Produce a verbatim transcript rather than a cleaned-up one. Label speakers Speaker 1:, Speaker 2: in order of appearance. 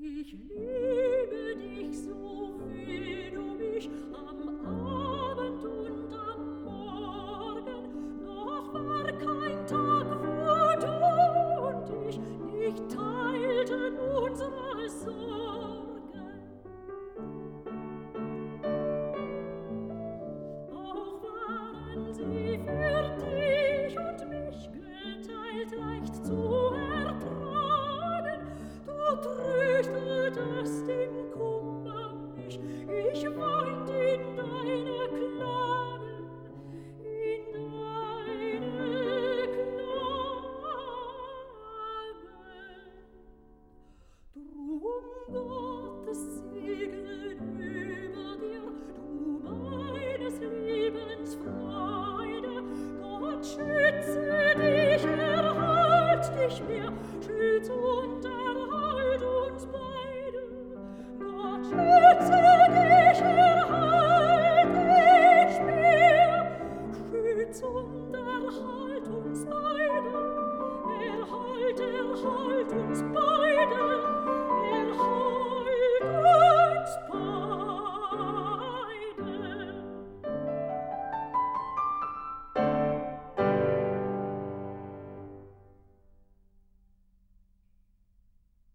Speaker 1: Ich liebe dich so, wie du mich am Abend und am Morgen. Noch war kein Tag, wo du und ich nicht teilten unsere Sorgen. Auch waren sie für dich und mich geteilt, leicht zu ertragen. Du tröstetest im Kummer mich, ich weint in deine Klagen, in deine Klagen. Drum Gottes Segen über dir, du meines Lebens Freude. Gott schütze dich, erhalt dich mir, schütz und erhalt uns beide. Gott schütze dich, erhalt dich mir, schütz und erhalt uns beide. Erhalt, erhalt uns beide.